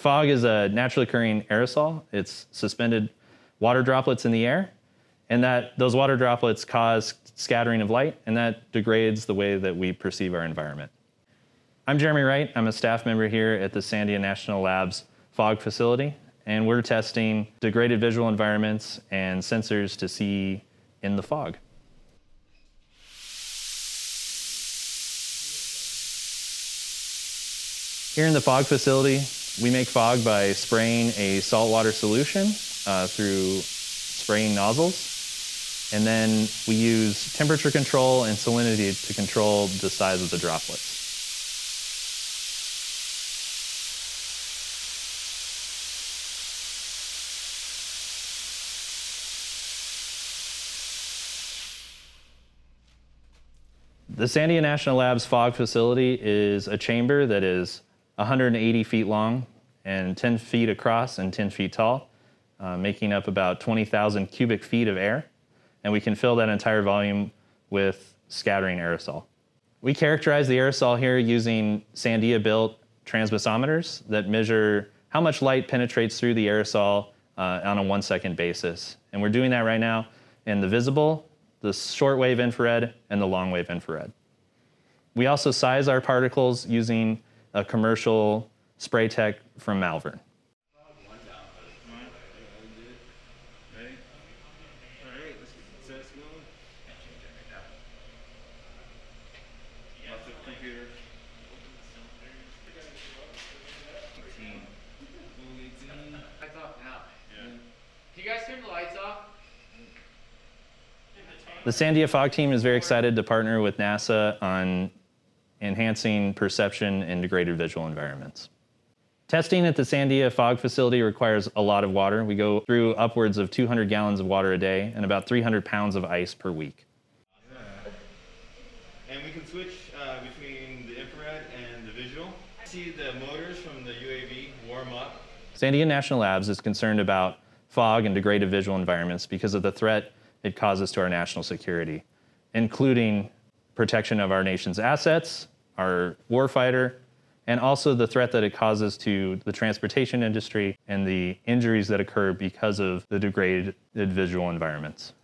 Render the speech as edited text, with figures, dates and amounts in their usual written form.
Fog is a naturally occurring aerosol. It's suspended water droplets in the air, and those water droplets cause scattering of light, and that degrades the way that we perceive our environment. I'm Jeremy Wright. I'm a staff member here at the Sandia National Labs Fog facility, and we're testing degraded visual environments and sensors to see in the fog. Here in the fog facility, we make fog by spraying a saltwater solution through spraying nozzles. And then we use temperature control and salinity to control the size of the droplets. The Sandia National Labs Fog facility is a chamber that is 180 feet long and 10 feet across and 10 feet tall, making up about 20,000 cubic feet of air. And we can fill that entire volume with scattering aerosol. We characterize the aerosol here using Sandia-built transmissometers that measure how much light penetrates through the aerosol on a 1-second basis. And we're doing that right now in the visible, the shortwave infrared, and the longwave infrared. We also size our particles using a commercial spray tech from Malvern. Can you guys turn the lights off? The Sandia Fog team is very excited to partner with NASA on enhancing perception in degraded visual environments. Testing at the Sandia Fog facility requires a lot of water. We go through upwards of 200 gallons of water a day and about 300 pounds of ice per week. And we can switch between the infrared and the visual. See the motors from the UAV warm up. Sandia National Labs is concerned about fog and degraded visual environments because of the threat it causes to our national security, including protection of our nation's assets, our warfighter, and also the threat that it causes to the transportation industry and the injuries that occur because of the degraded visual environments.